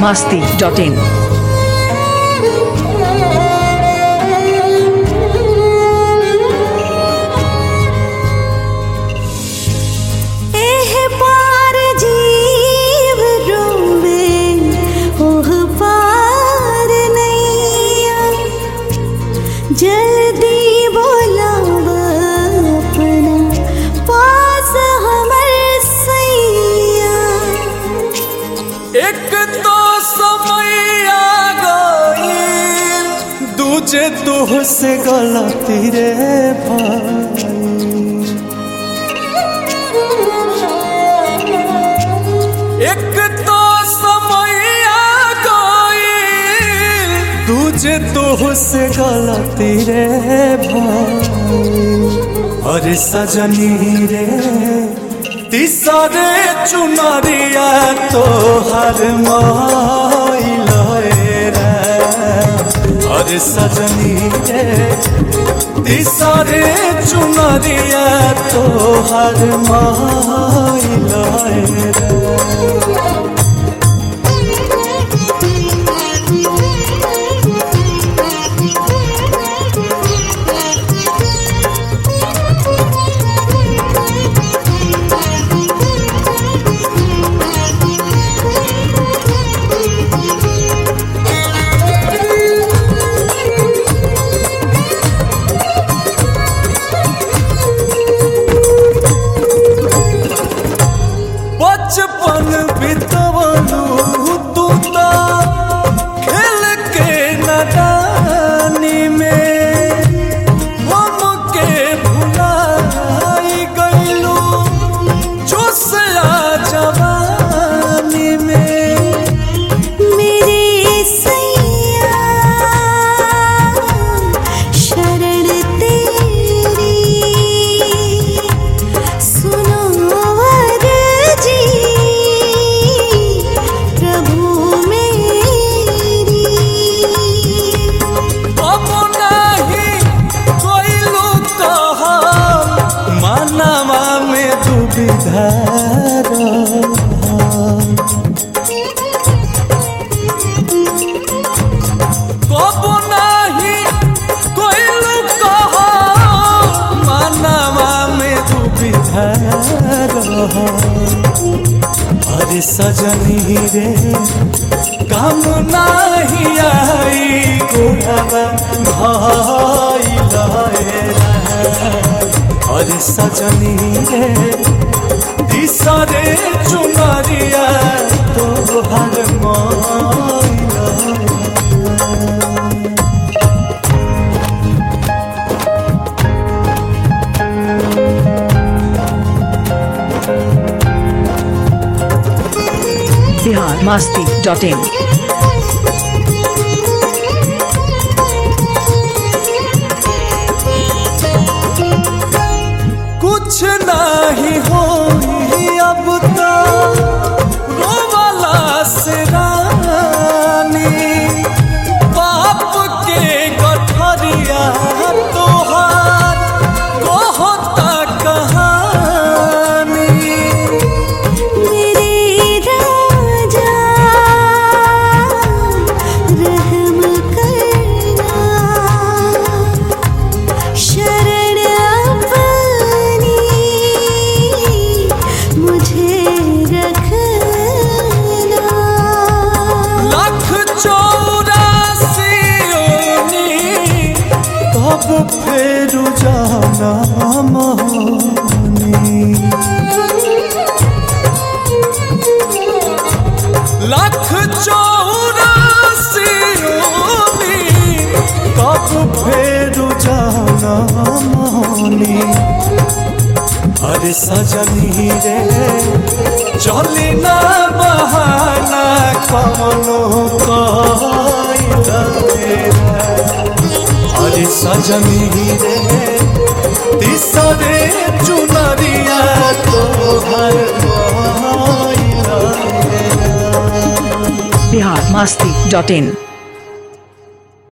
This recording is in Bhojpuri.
biharmasti.in। जल्दी बोलाव अपना पास हमर सैया। एक तो समय आ गई, दूजे तुझसे गलती रे भाई। एक तो समय आ गई, दूजे तुझसे गलती रे भाई। और सजनी रे तीसरे चुनरिया तोहर माइल रे। और सजनी रे तीसरे चुनरिया तोहर माइल रे। बचपन बितवलू तू तो खेल के नदानी में, हमके भुलाई गईलू जोशिया जवानी में। मेरे सैया शरण तेरी सुनो कबो नहीं कोई कहा मनवा में दुविधा रहा। अरे सजनी रे काम नहीं आई गुड़वा भाई लाए। अरे सजनी रे तीसरे चुनरिया तोहर माइल। biharmasti.in। कुछ नहीं होई अब तो रोवाला से रानी। बाप के गठरिया तोहार कहता कहानी। मेरे राजा रहम करना, शरण अपनी मुझे रखना। लाख 84 तब फिर जाना मानी। लाख 84 तब फिर जाना मानी। अरे सजनी रे चली ना बहाना कमनो अरे सजनी रे तीसरे चुनरिया तोहर biharmasti.in।